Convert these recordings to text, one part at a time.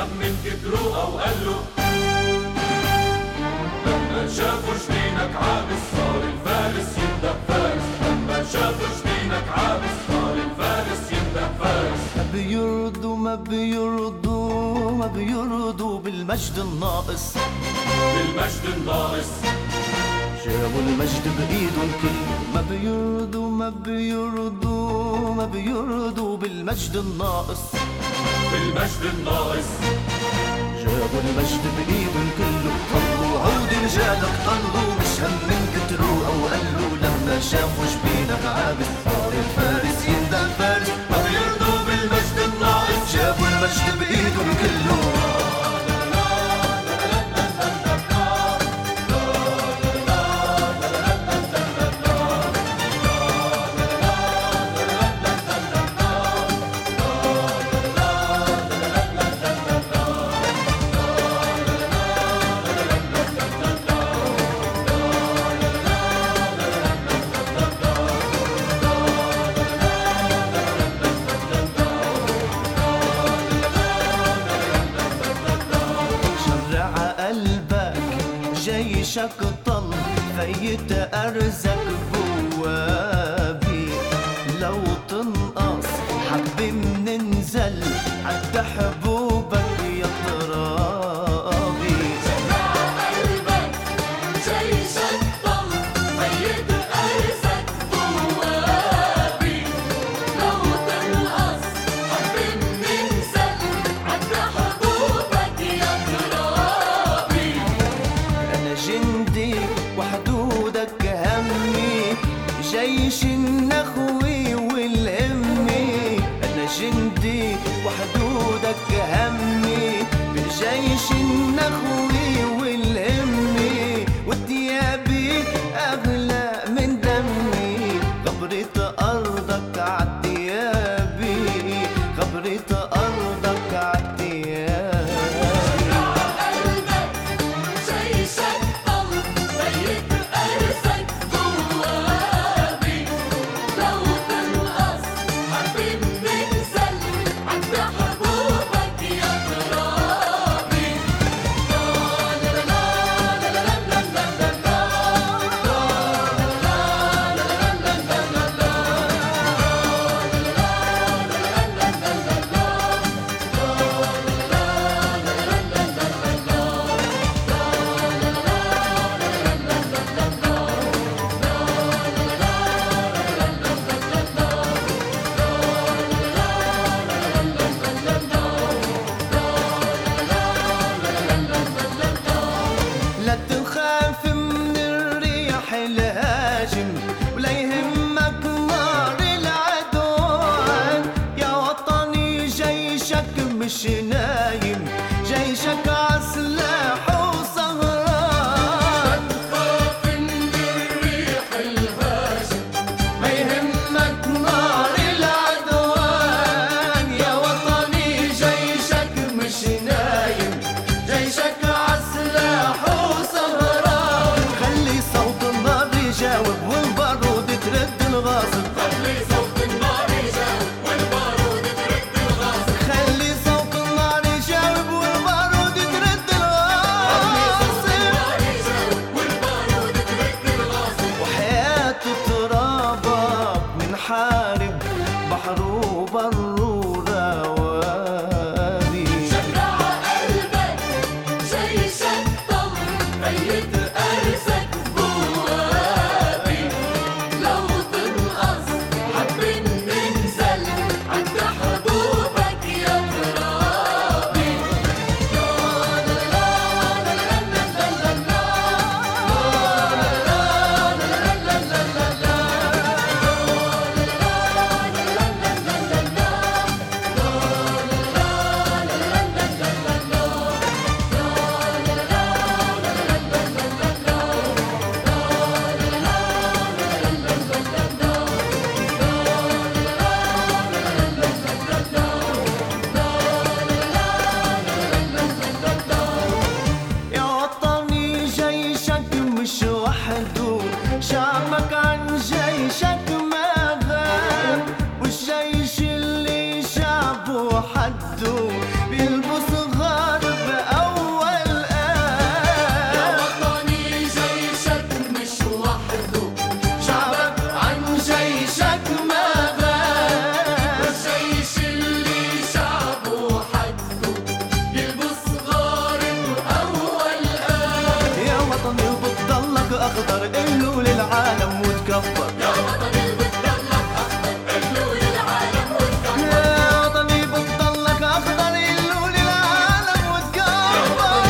هم من كتروا أو قلوا. لما شافوا جبينك عابس صار الفارس ينده فارس. لما شافوا جبينك عابس صار الفارس ينده فارس. ما بيرضوا ما بيرضوا ما بيرضوا بالمجد الناقص. بالمجد الناقص جابوا المجد بإيدهم كله. ما بيرضوا ما بيرضوا ما بيرضوا بالمجد الناقص. بالمجد الناقص جابوا المجد بإيدهم كله. طلوا عود رجالك طلوا مش هم من كتروا أو قلوا. لما شافوا جبينك عابس صار الفارس يندى فارس. ما بيرضوا بالمجد الناقص. جابوا المجد بإيدهم كله. جيشك طل فيت أرزك بوابي. لو تنقص حبي مننزل عد حبوبك يا ترابي. شرع قلبك جيشك طل فيت أرزك بوابي. لو تنقص حبي مننزل عد حبوبك يا ترابي. جندي وحدودك همي جيش النخوي والهمي. أنا جندي وحدودك همي بجيش النخوي والهمي. وثيابي أغلى من دمي غبرت أرضك عالثيابي. غبرت أرضك عالثيابي. لا تخاف من الريح الهاجم ولا يهمك نار العدوان. يا وطني جيشك مش نايم جيشك عسلاح وسهران. خاف من الريح الهاجم ما يهمك نار العدوان. يا وطني جيشك مش نايم جيشك عسلاح وسهران. خلي صوت النار يجاوب والبارود ترد الغاصب. خلي صوت النار يجاوب والبارود ترد الغاصب. خلي صوت النار يجاوب والبارود ترد الغاصب. والبارود ترد الغاصب. وحياة ترابك من حارب بحر وبر وروابي. شرع قلبك جيشك طل فيت أرزك بوابي. لو تنقص حبي مننزل عد حبوبك يا ترابي. يا وطني جيشك مش وحده شعبك عن جيشك ما غاب. والجيش اللي شعبه حده بيلبس غاب وتكبر. يا وطني بتضلك أخضر اللون العالم وتكبر. يا وطني بتضلك أخضر اللون العالم وتكبر.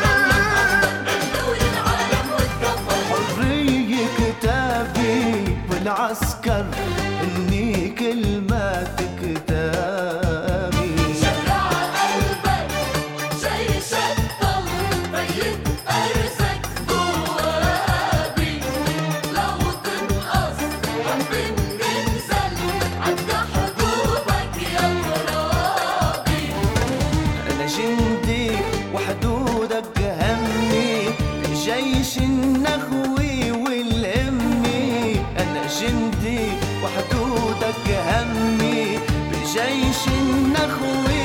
اللون العالم وتكبر. حرية كتابي والعسكر إني كلمات كتابي. شجع قلبك جيشك ضل بيت أرزك جوابي. لو تنقص هم بننزل عدى حدودك يا غرابي. أنا جندي وحدودك همي بجيش النخوي والأمي. أنا جندي وحدودك همي بجيش النخوي